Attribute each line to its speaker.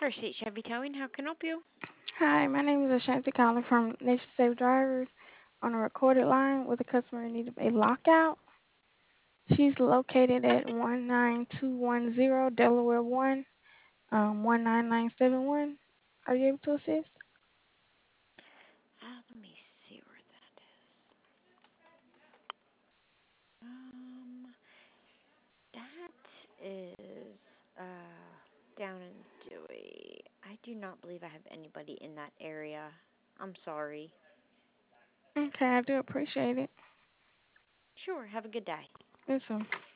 Speaker 1: First State Chevy Towing, how can I help you?
Speaker 2: Hi, my name is Ashanti calling from Nation Safe Drivers on a recorded line with a customer who needed a lockout. She's located at 19210 Delaware 1, 19971. Are you able to assist?
Speaker 1: Let me see where that is. Um, that is down in Dewey. I do not believe I have anybody in that area. I'm sorry.
Speaker 2: Okay, I do appreciate it.
Speaker 1: Sure, have a good day.
Speaker 2: Listen.